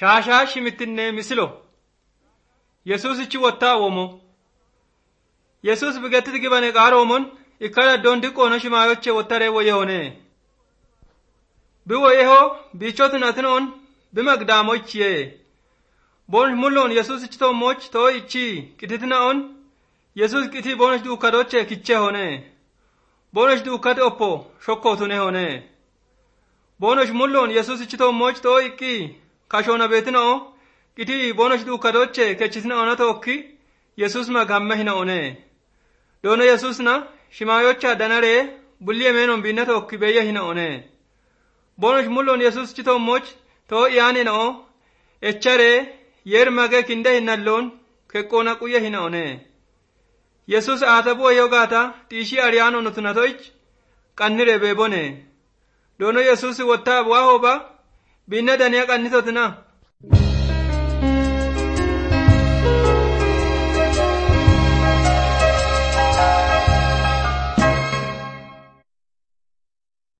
shaashaa shimittinne misilo yesuusichi wottaa womo yesuus bigetti gibane qaaromon ikkala doon diqqoona shimaayoche wottare woyehone biwoyeho biichotun atinoon bimagdaamochiye boon mulloon yesuusichi tommoch too ichi qititinaon yesuus qiti boonosh duukkadoche kiche hone boonosh duukkate oppo shokkootune hone boonosh mulloon yesuusichi tommoch too iqqi kashoona beetinao qiti boonosh duukkadoche kechitina ona tokki yesuus magamme hina one doono yesuusna shimaayocha danare bulliye meenon biinna tokki beeyya hina one boonosh mulloon yesuusichi tommoch too iyaane nao echare yer mage kinde hinalloon keqqoona quyye hina one yesuus aatabu yogaata xiishii ariyaano nutunatoich qannire beebone doono yesuus wottaa bu'aa hoba biinna daniya qannitotina